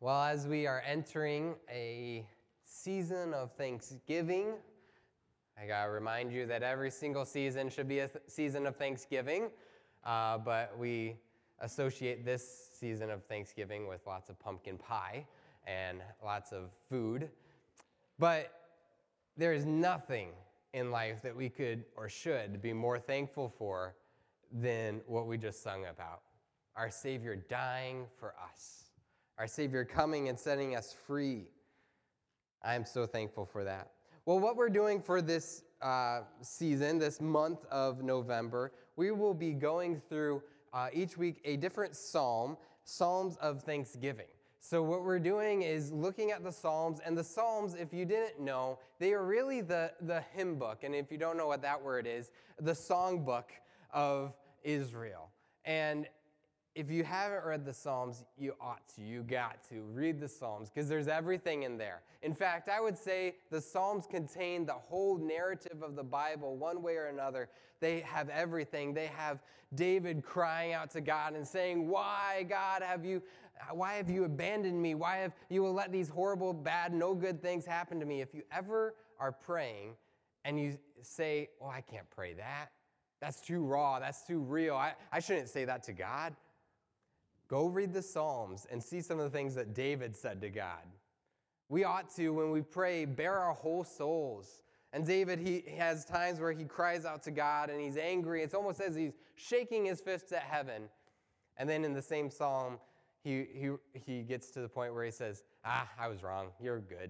Well, as we are entering a season of Thanksgiving, I gotta remind you that every single season should be a season of Thanksgiving, but we associate this season of Thanksgiving with lots of pumpkin pie and lots of food. But there is nothing in life that we could or should be more thankful for than what we just sung about. Our Savior dying for us. Our Savior coming and setting us free. I'm so thankful for that. Well, what we're doing for this season, this month of November, we will be going through each week a different psalm, Psalms of Thanksgiving. So what we're doing is looking at the Psalms, and the Psalms, if you didn't know, they are really the hymn book, and if you don't know what that word is, the song book of Israel. And if you haven't read the Psalms, you ought to. You got to read the Psalms because there's everything in there. In fact, I would say the Psalms contain the whole narrative of the Bible one way or another. They have everything. They have David crying out to God and saying, "Why, God, have you abandoned me? Why have you let these horrible, bad, no good things happen to me?" If you ever are praying and you say, "Oh, I can't pray that. That's too raw. That's too real. I shouldn't say that to God." Go read the Psalms and see some of the things that David said to God. We ought to, when we pray, bare our whole souls. And David, he has times where he cries out to God and he's angry. It's almost as he's shaking his fists at heaven. And then in the same psalm, he gets to the point where he says, I was wrong. You're good.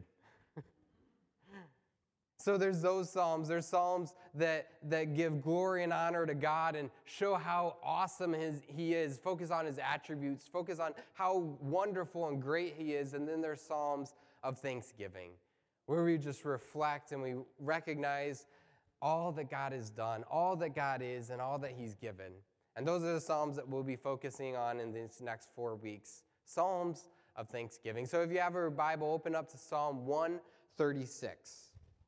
So there's those psalms. There's psalms that give glory and honor to God and show how awesome he is, focus on his attributes, focus on how wonderful and great he is. And then there's psalms of thanksgiving, where we just reflect and we recognize all that God has done, all that God is, and all that he's given. And those are the psalms that we'll be focusing on in these next 4 weeks, psalms of thanksgiving. So if you have your Bible, open up to Psalm 136.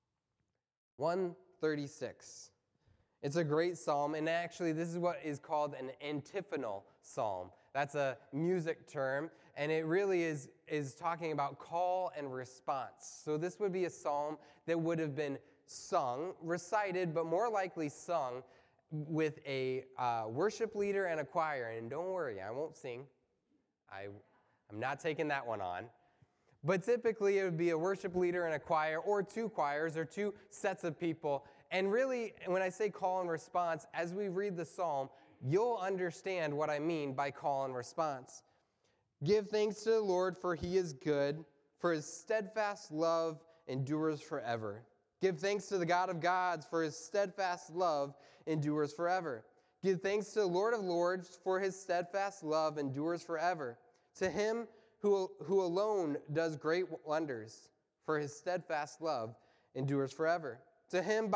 136. It's a great psalm, and actually this is what is called an antiphonal psalm. That's a music term, and it really is talking about call and response. So this would be a psalm that would have been sung, recited, but more likely sung with a worship leader and a choir. And don't worry, I won't sing. I'm not taking that one on. But typically it would be a worship leader and a choir, or 2 choirs, or 2 sets of people. And really, when I say call and response, as we read the psalm, you'll understand what I mean by call and response. Give thanks to the Lord, for he is good, for his steadfast love endures forever. Give thanks to the God of gods, for his steadfast love endures forever. Give thanks to the Lord of lords, for his steadfast love endures forever. To him who alone does great wonders, for his steadfast love endures forever. To him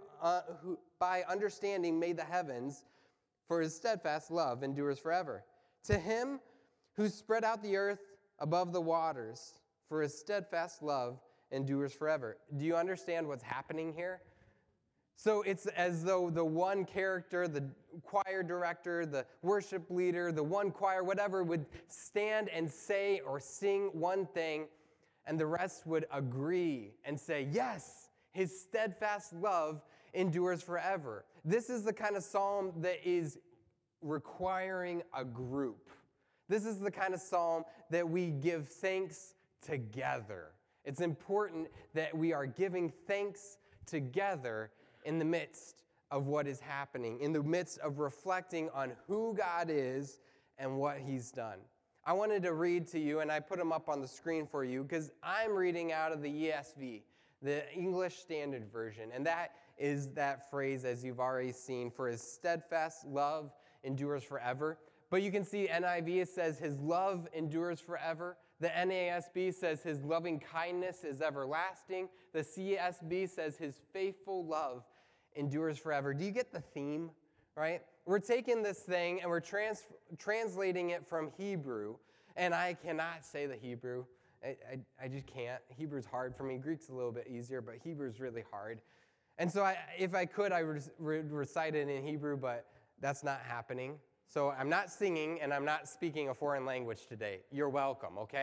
by understanding made the heavens, for his steadfast love endures forever. To him who spread out the earth above the waters, for his steadfast love endures forever. Do you understand what's happening here? So it's as though the one character, the choir director, the worship leader, the one choir, whatever, would stand and say or sing one thing, and the rest would agree and say, yes, his steadfast love endures forever. This is the kind of psalm that is requiring a group. This is the kind of psalm that we give thanks together. It's important that we are giving thanks together in the midst of what is happening, in the midst of reflecting on who God is and what he's done. I wanted to read to you, and I put them up on the screen for you, because I'm reading out of the ESV, the English Standard Version, and that is that phrase, as you've already seen, for his steadfast love endures forever. But you can see NIV, it says his love endures forever. The NASB says his loving kindness is everlasting. The CSB says his faithful love endures forever. Do you get the theme, right? We're taking this thing and we're translating it from Hebrew, and I cannot say the Hebrew. I just can't. Hebrew's hard for me. Greek's a little bit easier, but Hebrew's really hard. And so if I could, I would recite it in Hebrew, but that's not happening. So I'm not singing and I'm not speaking a foreign language today. You're welcome, okay?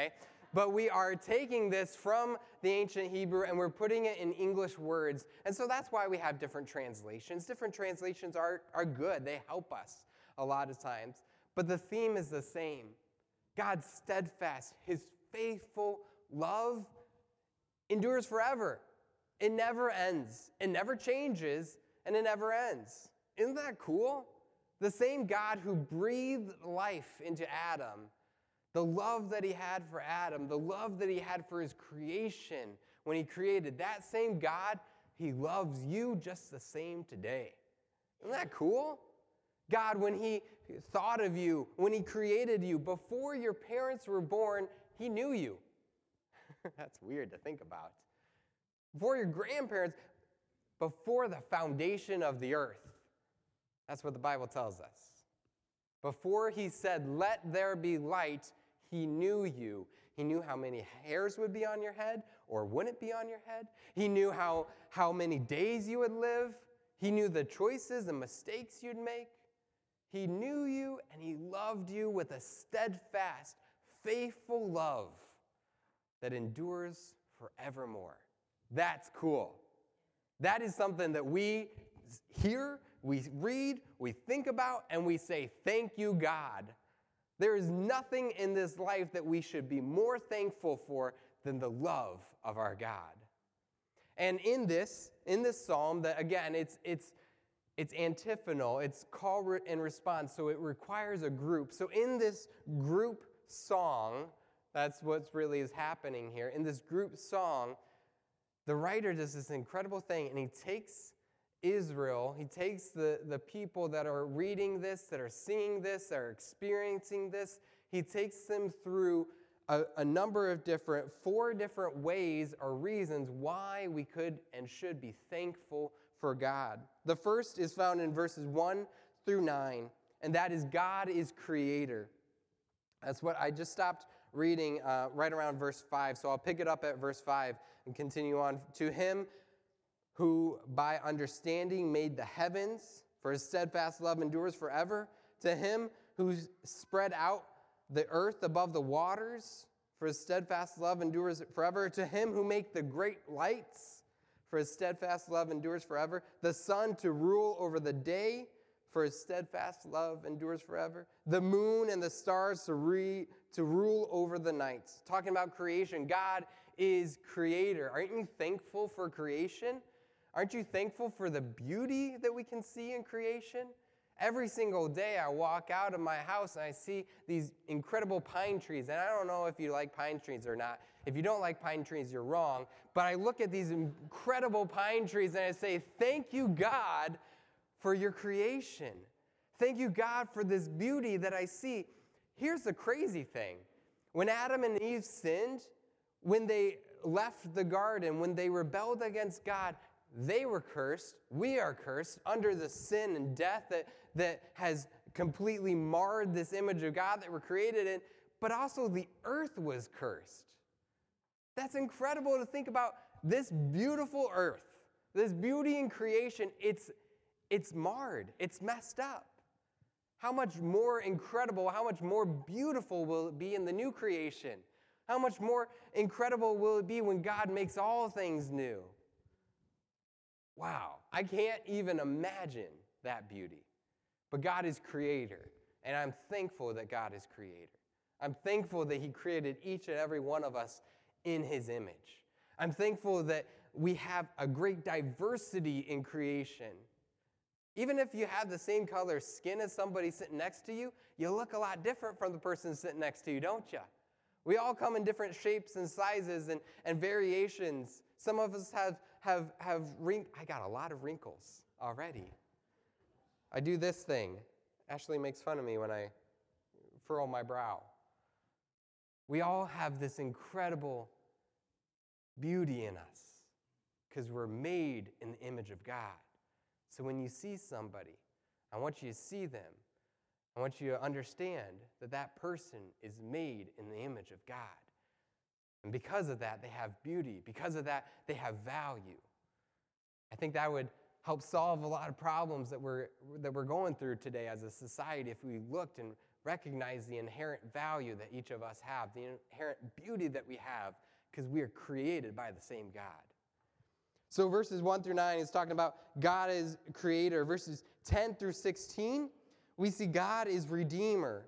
But we are taking this from the ancient Hebrew and we're putting it in English words. And so that's why we have different translations. Different translations are good. They help us a lot of times. But the theme is the same. God's steadfast, his faithful love endures forever. It never ends. It never changes, and it never ends. Isn't that cool? The same God who breathed life into Adam, the love that he had for Adam, the love that he had for his creation when he created, that same God, he loves you just the same today. Isn't that cool? God, when he thought of you, when he created you, before your parents were born, he knew you. That's weird to think about. Before your grandparents, before the foundation of the earth. That's what the Bible tells us. Before he said, let there be light, he knew you. He knew how many hairs would be on your head or wouldn't be on your head. He knew how many days you would live. He knew the choices and mistakes you'd make. He knew you and he loved you with a steadfast, faithful love that endures forevermore. That's cool. That is something that we hear, we read, we think about, and we say, thank you, God. There is nothing in this life that we should be more thankful for than the love of our God. And in this psalm, that again, it's antiphonal, it's call and response, so it requires a group. So in this group song, that's what really is happening here. In this group song, the writer does this incredible thing, and he takes Israel, he takes the people that are reading this, that are singing this, that are experiencing this, he takes them through a number of four different ways or reasons why we could and should be thankful for God. The first is found in verses 1 through 9, and that is God is creator. That's what I just stopped reading right around verse 5, so I'll pick it up at verse 5 and continue on. To him who by understanding made the heavens, for his steadfast love endures forever. To him who spread out the earth above the waters, for his steadfast love endures forever. To him who made the great lights, for his steadfast love endures forever. The sun to rule over the day, for his steadfast love endures forever. The moon and the stars to rule over the nights. Talking about creation, God is creator. Aren't you thankful for creation? Aren't you thankful for the beauty that we can see in creation? Every single day I walk out of my house and I see these incredible pine trees. And I don't know if you like pine trees or not. If you don't like pine trees, you're wrong. But I look at these incredible pine trees and I say, thank you, God, for your creation. Thank you, God, for this beauty that I see. Here's the crazy thing. When Adam and Eve sinned, when they left the garden, when they rebelled against God, they were cursed. We are cursed under the sin and death that has completely marred this image of God that we're created in. But also the earth was cursed. That's incredible to think about. This beautiful earth, this beauty in creation, it's marred. It's messed up. How much more incredible, how much more beautiful will it be in the new creation? How much more incredible will it be when God makes all things new? Wow, I can't even imagine that beauty. But God is creator, and I'm thankful that God is creator. I'm thankful that he created each and every one of us in his image. I'm thankful that we have a great diversity in creation. Even if you have the same color skin as somebody sitting next to you, you look a lot different from the person sitting next to you, don't you? We all come in different shapes and sizes and variations. Some of us have I got a lot of wrinkles already. I do this thing. Ashley makes fun of me when I furrow my brow. We all have this incredible beauty in us because we're made in the image of God. So when you see somebody, I want you to see them. I want you to understand that that person is made in the image of God. And because of that, they have beauty. Because of that, they have value. I think that would help solve a lot of problems that we're going through today as a society if we looked and recognize the inherent value that each of us have, the inherent beauty that we have, because we are created by the same God. So verses 1 through 9 is talking about God is creator. Verses 10 through 16, we see God is redeemer.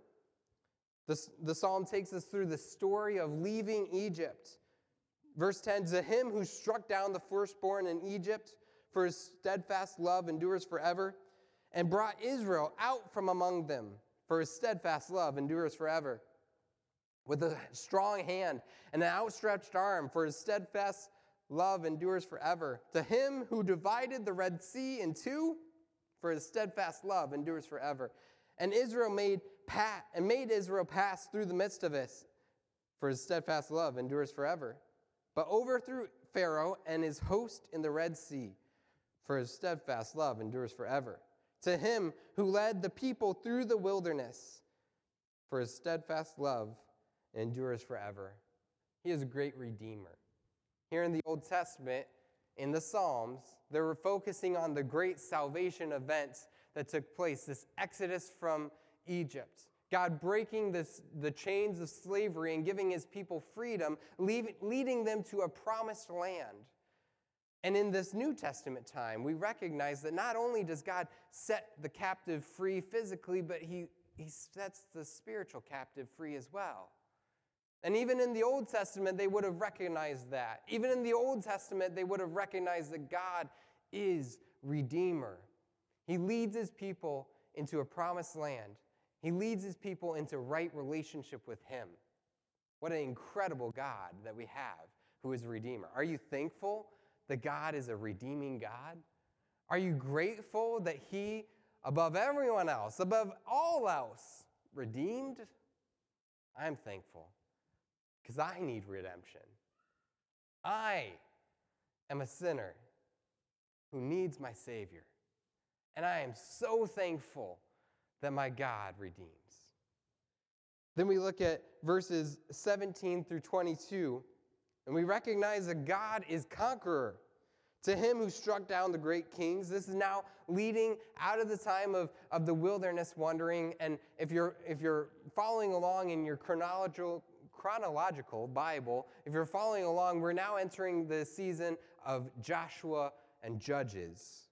The psalm takes us through the story of leaving Egypt. Verse 10, to him who struck down the firstborn in Egypt, for his steadfast love endures forever, and brought Israel out from among them, for his steadfast love endures forever. With a strong hand and an outstretched arm, for his steadfast love endures forever. To him who divided the Red Sea in two, for his steadfast love endures forever. And Israel made Israel pass through the midst of it, for his steadfast love endures forever. But overthrew Pharaoh and his host in the Red Sea, for his steadfast love endures forever. To him who led the people through the wilderness, for his steadfast love endures forever. He is a great redeemer. Here in the Old Testament, in the Psalms, they were focusing on the great salvation event that took place, this exodus from Egypt. God breaking the chains of slavery and giving his people freedom, leading them to a promised land. And in this New Testament time, we recognize that not only does God set the captive free physically, but he sets the spiritual captive free as well. And even in the Old Testament, they would have recognized that. Even in the Old Testament, they would have recognized that God is Redeemer. He leads his people into a promised land. He leads his people into right relationship with him. What an incredible God that we have who is a Redeemer. Are you thankful that God is a redeeming God? Are you grateful that he, above everyone else, above all else, redeemed? I'm thankful because I need redemption. I am a sinner who needs my Savior. And I am so thankful that my God redeems. Then we look at verses 17 through 22, and we recognize that God is conqueror. To him who struck down the great kings. This is now leading out of the time of the wilderness wandering. And if you're following along in your chronological Bible, if you're following along, we're now entering the season of Joshua and Judges.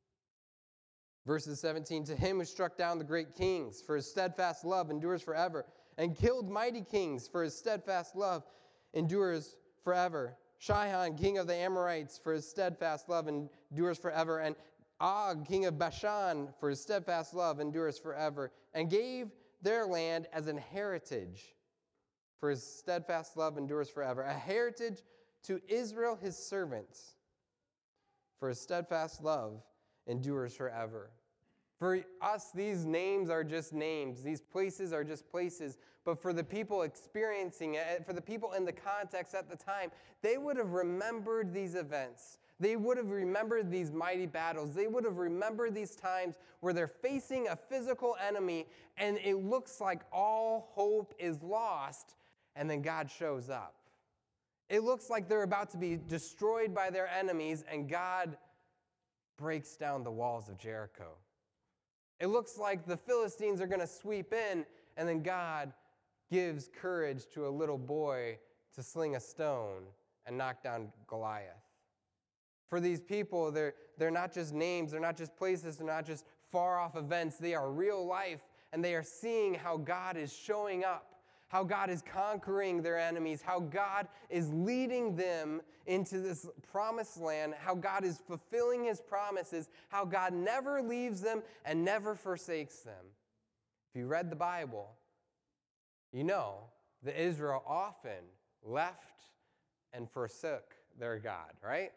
Verses 17, to him who struck down the great kings, for his steadfast love endures forever, and killed mighty kings, for his steadfast love endures forever. Sihon, king of the Amorites, for his steadfast love endures forever, and Og, king of Bashan, for his steadfast love endures forever, and gave their land as an heritage, for his steadfast love endures forever, a heritage to Israel his servants, for his steadfast love endures forever. For us, these names are just names. These places are just places. But for the people experiencing it, for the people in the context at the time, they would have remembered these events. They would have remembered these mighty battles. They would have remembered these times where they're facing a physical enemy and it looks like all hope is lost, and then God shows up. It looks like they're about to be destroyed by their enemies, and God breaks down the walls of Jericho. It looks like the Philistines are going to sweep in, and then God gives courage to a little boy to sling a stone and knock down Goliath. For these people, they're not just names, they're not just places, they're not just far-off events. They are real life, and they are seeing how God is showing up, how God is conquering their enemies, how God is leading them into this promised land, how God is fulfilling his promises, how God never leaves them and never forsakes them. If you read the Bible, you know that Israel often left and forsook their God, right?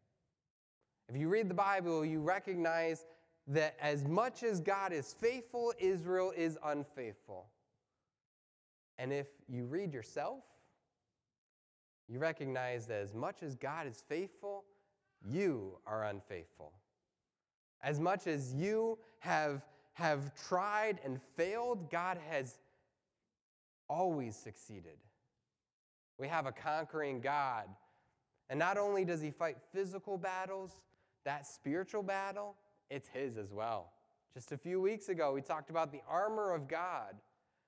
If you read the Bible, you recognize that as much as God is faithful, Israel is unfaithful. And if you read yourself, you recognize that as much as God is faithful, you are unfaithful. As much as you have tried and failed, God has always succeeded. We have a conquering God. And not only does he fight physical battles, that spiritual battle, it's his as well. Just a few weeks ago, we talked about the armor of God.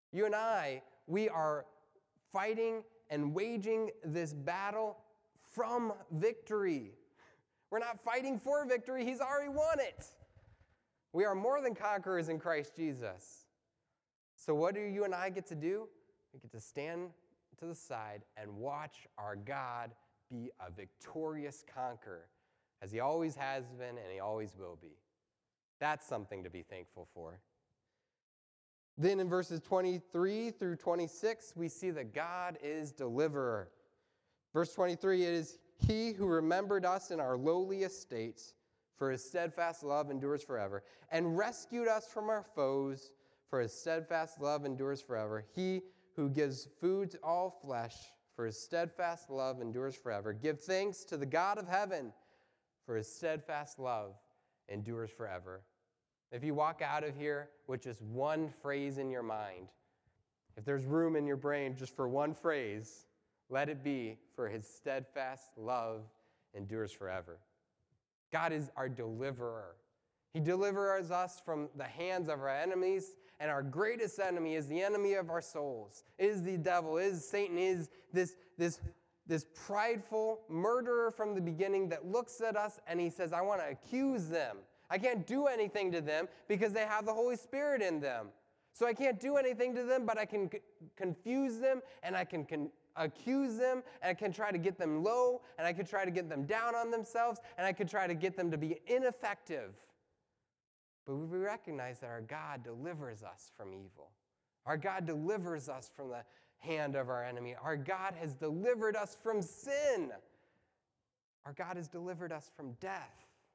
You and I, we are fighting and waging this battle from victory. We're not fighting for victory. He's already won it. We are more than conquerors in Christ Jesus. So what do you and I get to do? We get to stand to the side and watch our God be a victorious conqueror, as he always has been and he always will be. That's something to be thankful for. Then in verses 23 through 26, we see that God is deliverer. Verse 23, it is he who remembered us in our lowly estates, for his steadfast love endures forever, and rescued us from our foes, for his steadfast love endures forever. He who gives food to all flesh, for his steadfast love endures forever. Give thanks to the God of heaven, for his steadfast love endures forever. If you walk out of here with just one phrase in your mind, if there's room in your brain just for one phrase, let it be, for his steadfast love endures forever. God is our deliverer. He delivers us from the hands of our enemies, and our greatest enemy is the enemy of our souls. It is the devil, it is Satan, it is this prideful murderer from the beginning that looks at us and he says, I want to accuse them. I can't do anything to them because they have the Holy Spirit in them. So I can't do anything to them, but I can confuse them, and I can accuse them, and I can try to get them low, and I can try to get them down on themselves, and I can try to get them to be ineffective. But we recognize that our God delivers us from evil. Our God delivers us from the hand of our enemy. Our God has delivered us from sin. Our God has delivered us from death.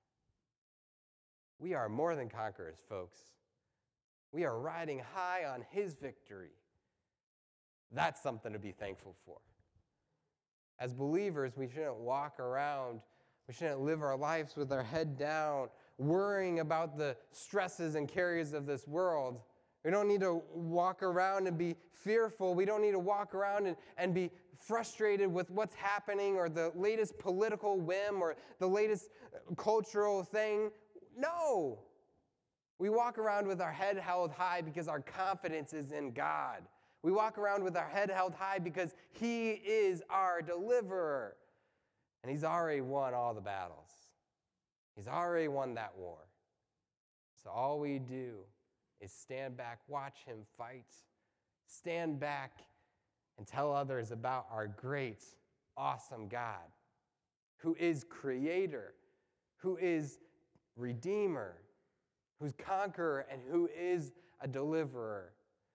We are more than conquerors, folks. We are riding high on his victory. That's something to be thankful for. As believers, we shouldn't walk around, we shouldn't live our lives with our head down, worrying about the stresses and cares of this world. We don't need to walk around and be fearful. We don't need to walk around and be frustrated with what's happening or the latest political whim or the latest cultural thing. No. We walk around with our head held high because our confidence is in God. We walk around with our head held high because he is our deliverer. And he's already won all the battles. He's already won that war. So all we do is stand back, watch him fight, stand back and tell others about our great, awesome God, who is creator, who is redeemer, who's conqueror, and who is a deliverer.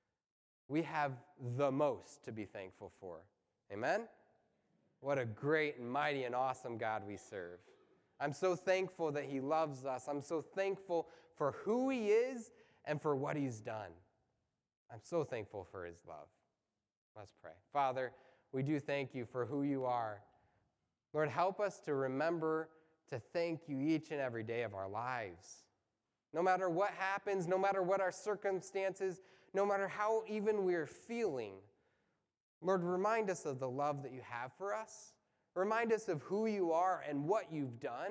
We have the most to be thankful for. Amen? What a great and mighty and awesome God we serve. I'm so thankful that he loves us. I'm so thankful for who he is and for what he's done. I'm so thankful for his love. Let's pray. Father, we do thank you for who you are. Lord, help us to remember to thank you each and every day of our lives. No matter what happens, no matter what our circumstances, no matter how even we're feeling, Lord, remind us of the love that you have for us. Remind us of who you are and what you've done.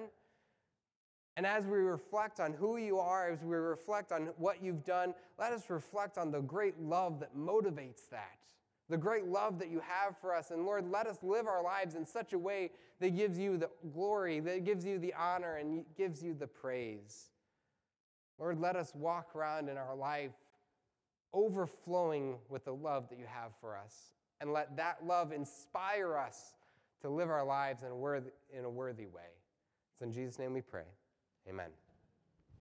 And as we reflect on who you are, as we reflect on what you've done, let us reflect on the great love that motivates that, the great love that you have for us. And Lord, let us live our lives in such a way that gives you the glory, that gives you the honor, and gives you the praise. Lord, let us walk around in our life overflowing with the love that you have for us. And let that love inspire us to live our lives in a worthy way. It's in Jesus' name we pray. Amen.